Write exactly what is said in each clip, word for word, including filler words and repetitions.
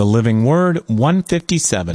The Living Word one fifty-seven.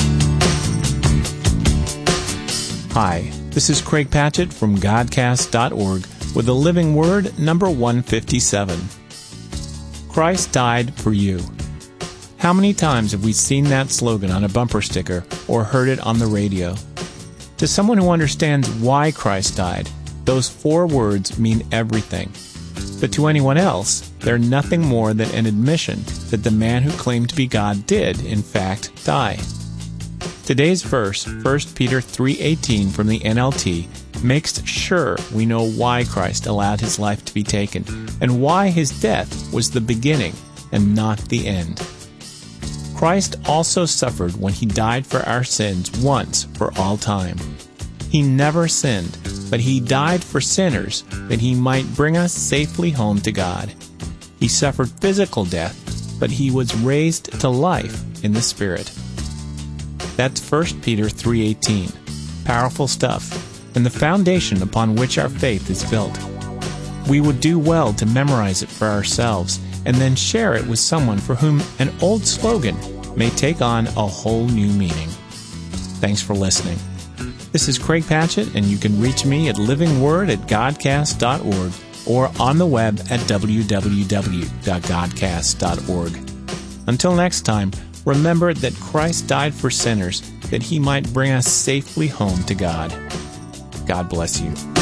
Hi, this is Craig Patchett from Godcast dot org with the Living Word number one fifty-seven. Christ died for you. How many times have we seen that slogan on a bumper sticker or heard it on the radio? To someone who understands why Christ died, those four words mean everything. But to anyone else, they're nothing more than an admission that the man who claimed to be God did, in fact, die. Today's verse, First Peter three eighteen from the N L T, makes sure we know why Christ allowed his life to be taken and why his death was the beginning and not the end. Christ also suffered when he died for our sins once for all time. He never sinned, but he died for sinners that he might bring us safely home to God. He suffered physical death, but he was raised to life in the Spirit. That's First Peter three eighteen. Powerful stuff, and the foundation upon which our faith is built. We would do well to memorize it for ourselves and then share it with someone for whom an old slogan may take on a whole new meaning. Thanks for listening. This is Craig Patchett, and you can reach me at living word at godcast dot org or on the web at w w w dot godcast dot org. Until next time, remember that Christ died for sinners that he might bring us safely home to God. God bless you.